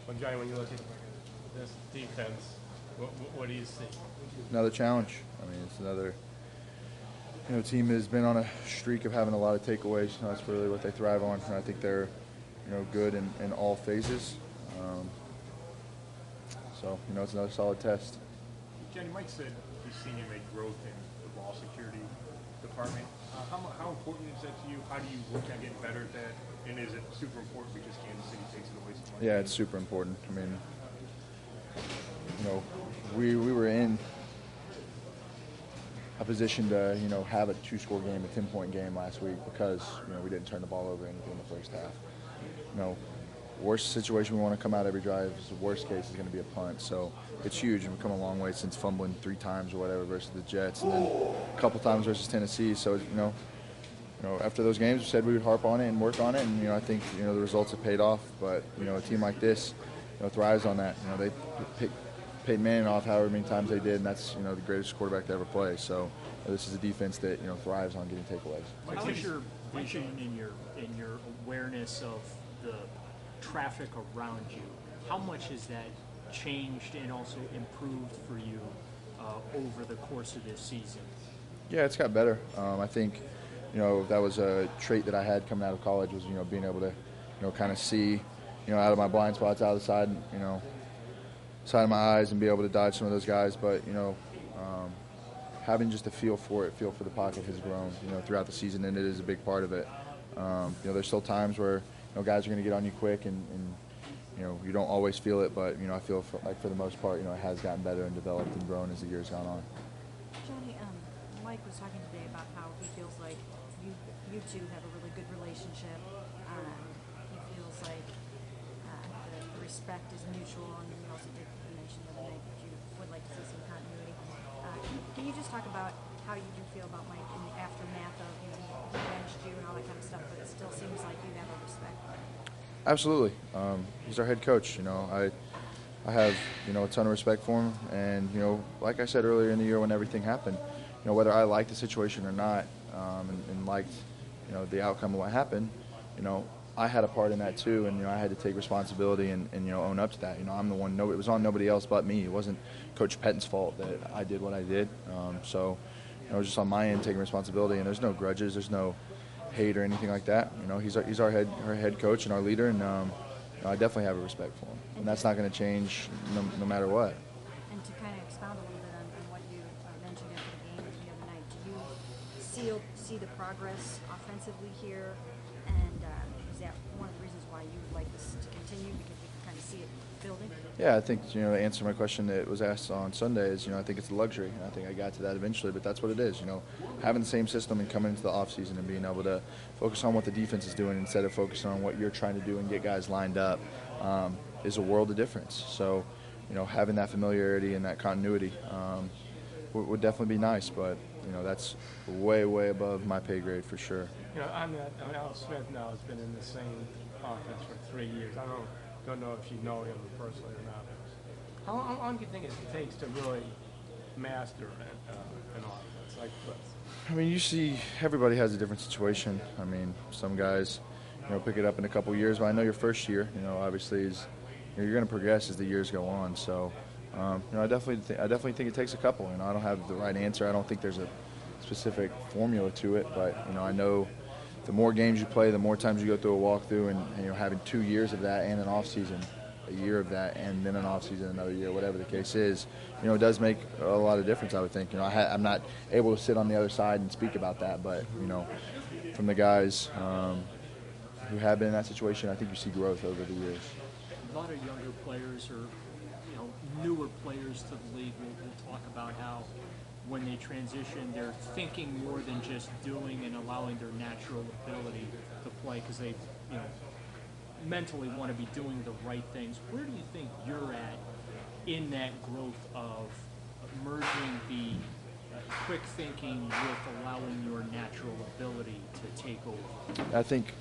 Well, Johnny, when you look at this defense, what do you see? Another challenge. I mean, it's another team has been on a streak of having a lot of takeaways. That's really what they thrive on. And I think they're good in all phases. So it's another solid test. Johnny, Mike said he's seen you make growth in the ball security department. How important is that to you? How do you work on getting better at that? And is it super important because Kansas City takes it away so much? Yeah, it's super important. I mean, we were in a position to have a 2-score game, a 10-point game last week because we didn't turn the ball over anything in the first half. Worst situation we want to come out every drive is the worst case is going to be a punt. So it's huge, and we've come a long way since fumbling 3 times or whatever versus the Jets, and then a couple times versus Tennessee. So after those games, we said we would harp on it and work on it, and I think the results have paid off. But a team like this thrives on that. They picked Peyton Manning off however many times they did, and that's the greatest quarterback to ever play. So this is a defense that thrives on getting takeaways. How is your vision in your awareness of the traffic around you? How much has that changed and also improved for you over the course of this season? Yeah, it's got better. I think that was a trait that I had coming out of college was being able to kind of see out of my blind spots, out of the side side of my eyes, and be able to dodge some of those guys. But having just a feel for the pocket has grown throughout the season, and it is a big part of it. There's still times where guys are going to get on you quick, and you don't always feel it, but I feel like for the most part it has gotten better and developed and grown as the years gone on. Johnny, Mike was talking today about how he feels like you two have a really good relationship. He feels like the respect is mutual, and you also did mention the other night that you would like to see some continuity. Can you just talk about how you do feel about Mike in the aftermath of he benched you and all that kind of stuff, but it still seems like you have a respect? Absolutely. He's our head coach. I have a ton of respect for him, and like I said earlier in the year when everything happened, whether I liked the situation or not, and liked the outcome of what happened, I had a part in that too, and I had to take responsibility and own up to that. I'm the one. It was on nobody else but me. It wasn't Coach Pettin's fault that I did what I did. So it was just on my end taking responsibility, and there's no grudges, there's no hate or anything like that. He's our head coach and our leader, and I definitely have a respect for him, and that's not going to change no matter what. And to kind of expound a little bit on what you mentioned after the game the other night, do you see the progress offensively here, and is that one of the reasons why you would like this to continue, because we can kind of see it building? Yeah, I think the answer to my question that was asked on Sunday is I think it's a luxury, and I think I got to that eventually, but that's what it is. Having the same system and coming into the offseason and being able to focus on what the defense is doing instead of focusing on what you're trying to do and get guys lined up is a world of difference. So having that familiarity and that continuity would definitely be nice, but that's way above my pay grade for sure. Al Smith now has been in the same offense for 3 years. I don't know if you know him personally or not. How long do you think it takes to really master an offense like this? I mean, you see everybody has a different situation. I mean, some guys pick it up in a couple years, but I know your first year obviously is you're going to progress as the years go on. So I definitely think it takes a couple. I don't have the right answer. I don't think there's a specific formula to it, but I know the more games you play, the more times you go through a walkthrough, and having 2 years of that and an off season, a year of that, and then an off season, another year, whatever the case is, it does make a lot of difference. I would think. I'm not able to sit on the other side and speak about that, but from the guys who have been in that situation, I think you see growth over the years. A lot of younger players or newer players to the league will talk about how when they transition, they're thinking more than just doing and allowing their natural ability to play, because they, mentally want to be doing the right things. Where do you think you're at in that growth of merging the quick thinking with allowing your natural ability to take over? I think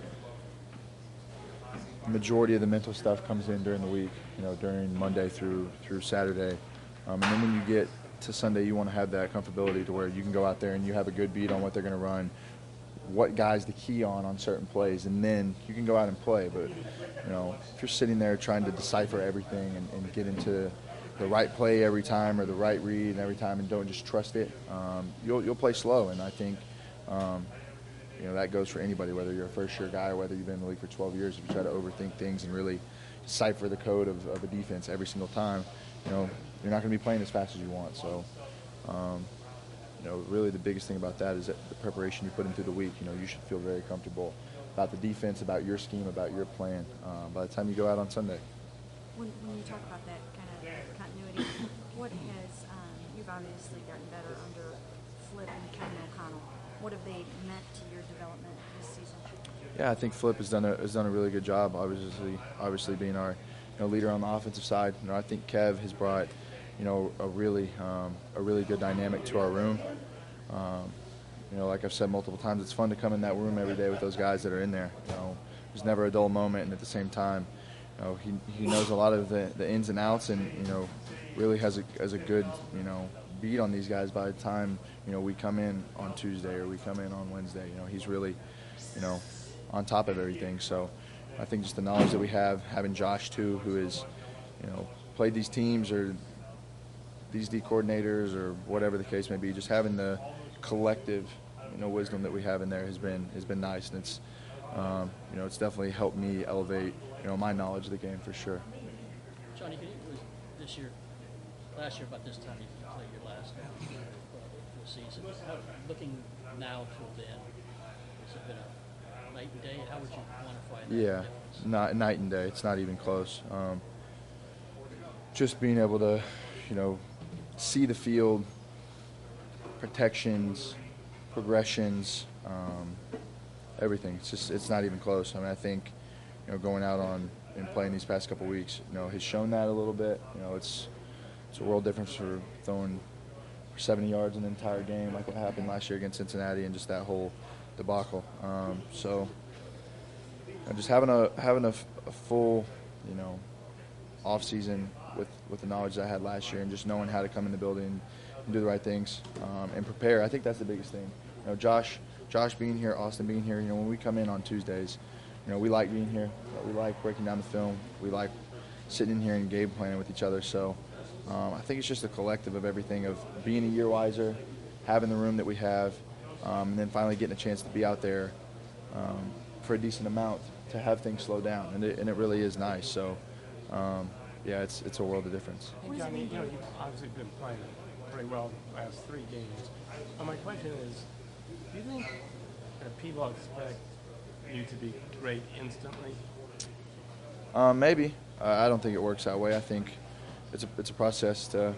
the majority of the mental stuff comes in during the week, during Monday through Saturday. And then when you get to Sunday, you want to have that comfortability to where you can go out there and you have a good beat on what they're going to run, what guys to key on certain plays, and then you can go out and play. But if you're sitting there trying to decipher everything and get into the right play every time or the right read every time and don't just trust it, you'll play slow. And I think that goes for anybody, whether you're a first-year guy or whether you've been in the league for 12 years. If you try to overthink things and really decipher the code of a defense every single time, you're not going to be playing as fast as you want. So, really the biggest thing about that is that the preparation you put in through the week. You should feel very comfortable about the defense, about your scheme, about your plan by the time you go out on Sunday. When you talk about that kind of continuity, what has you've obviously gotten better under Flip and Kevin O'Connell. What have they meant to your development this season? Yeah, I think Flip has done a really good job. Obviously being our leader on the offensive side. I think Kev has brought a really good dynamic to our room. Like I've said multiple times, it's fun to come in that room every day with those guys that are in there. There's never a dull moment, and at the same time, he knows a lot of the ins and outs, and really has a good beat on these guys by the time we come in on Tuesday or we come in on Wednesday. He's really on top of everything. So I think just the knowledge that we have, having Josh too, who is played these teams or these D coordinators or whatever the case may be, just having the collective wisdom that we have in there has been nice, and it's definitely helped me elevate my knowledge of the game for sure. Johnny, last year about this time you played your last full season. Looking now till then, has it been a night and day? How would you quantify that? Yeah, difference? night and day. It's not even close. Just being able to, see the field, protections, progressions, everything. It's not even close. I think, going out on and playing these past couple weeks, has shown that a little bit. It's a world difference for throwing for 70 yards in an entire game, like what happened last year against Cincinnati, and just that whole debacle. So, just having a full, off season with the knowledge that I had last year, and just knowing how to come in the building and do the right things and prepare. I think that's the biggest thing. Josh being here, Austin being here. When we come in on Tuesdays, we like being here. We like breaking down the film. We like sitting in here and game planning with each other. So I think it's just a collective of everything, of being a year wiser, having the room that we have, and then finally getting a chance to be out there for a decent amount to have things slow down, and it really is nice. So. Yeah, it's a world of difference. Hey, Johnny, you've obviously been playing pretty well the last 3 games. My question is, do you think that people expect you to be great instantly? Maybe. I don't think it works that way. I think it's a process to,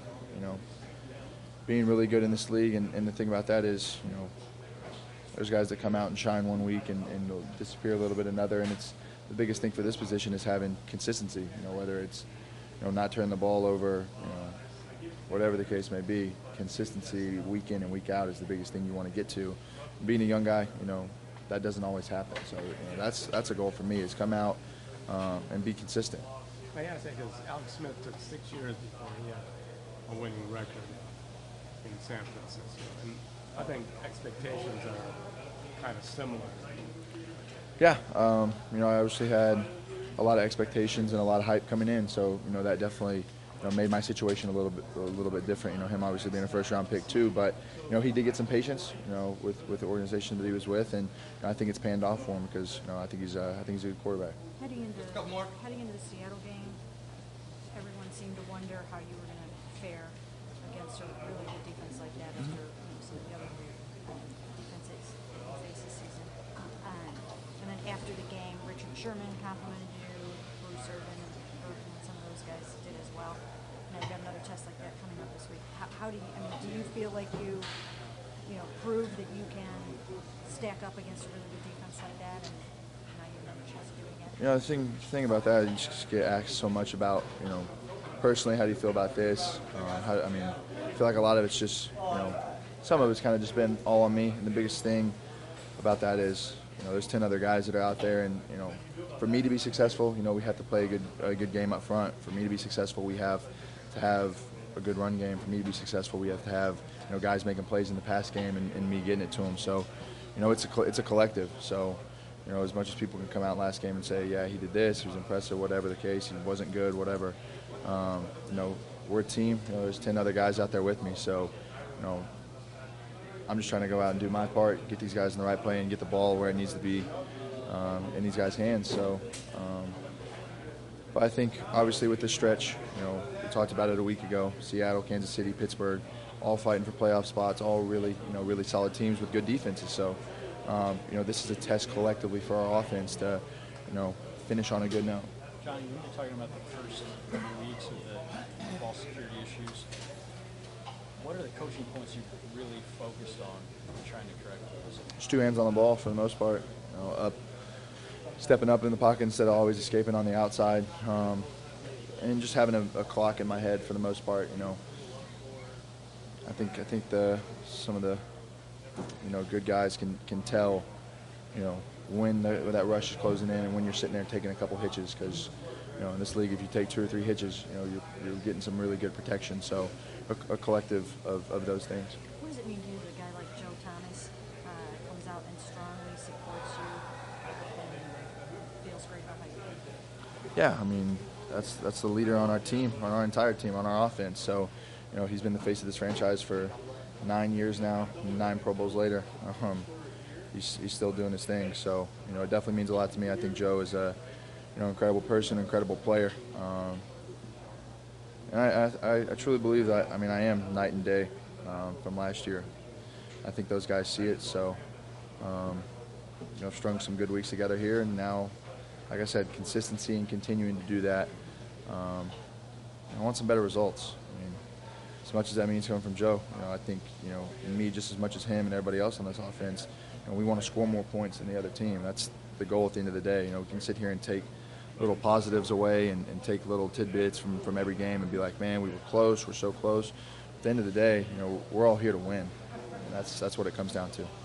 being really good in this league. And the thing about that is, there's guys that come out and shine one week and disappear a little bit another. And it's the biggest thing for this position is having consistency. Whether it's not turning the ball over, whatever the case may be, consistency week in and week out is the biggest thing you want to get to. Being a young guy, that doesn't always happen. So that's a goal for me, is come out and be consistent. I ask that because Alex Smith took 6 years before he had a winning record in San Francisco, and I think expectations are kind of similar. Yeah, I obviously had a lot of expectations and a lot of hype coming in, so that definitely made my situation a little bit different. Him obviously being a first-round pick too, but he did get some patience, with the organization that he was with, and I think it's panned off for him because I think he's a good quarterback. Heading into the Seattle game, everyone seemed to wonder how you were going to fare against a really good defense like that after some of the other defenses you faced this season. And then after the game, Richard Sherman complimented you, Bruce Irvin and Burton, and some of those guys did as well. And I've got another test like that coming up this week. How do you? Do you feel like you prove that you can stack up against a really good defense like that, and now you have another chance of doing it? The thing about that, you just get asked so much about, personally, how do you feel about this? I feel like a lot of it's just, some of it's kind of just been all on me. And the biggest thing about that is, there's 10 other guys that are out there, and for me to be successful, we have to play a good game up front. For me to be successful, we have to have a good run game. For me to be successful, we have to have guys making plays in the pass game and me getting it to them. So, it's a collective. So, as much as people can come out last game and say, yeah, he did this, he was impressive, whatever the case, he wasn't good, whatever. We're a team. There's 10 other guys out there with me. So, I'm just trying to go out and do my part, get these guys in the right play, and get the ball where it needs to be in these guys' hands. So, but I think obviously with this stretch, we talked about it a week ago. Seattle, Kansas City, Pittsburgh, all fighting for playoff spots, all really, really solid teams with good defenses. So, this is a test collectively for our offense to, finish on a good note. Johnny, we've been talking about the first couple of weeks of the ball security issues. What are the coaching points you've really focused on trying to correct those? Just two hands on the ball for the most part. Stepping up in the pocket instead of always escaping on the outside, and just having a clock in my head for the most part. I think some of the good guys can tell when that rush is closing in and when you're sitting there taking a couple hitches, because in this league, if you take 2 or 3 hitches, you're getting some really good protection. So a collective of those things. What does it mean to you that a guy like Joe Thomas comes out and strongly supports you and feels great about how you play? Yeah, I mean, that's the leader on our team, on our entire team, on our offense. So, he's been the face of this franchise for 9 years now, 9 Pro Bowls later. He's still doing his thing. So, it definitely means a lot to me. I think Joe is a incredible person, incredible player. And I truly believe that, I am night and day from last year. I think those guys see it. So, strung some good weeks together here, and now, like I said, consistency and continuing to do that. I want some better results. As much as that means coming from Joe, I think, me just as much as him and everybody else on this offense, we want to score more points than the other team. That's the goal at the end of the day. We can sit here and take little positives away and take little tidbits from every game and be like, man, we were close, we're so close. At the end of the day, we're all here to win. And that's what it comes down to.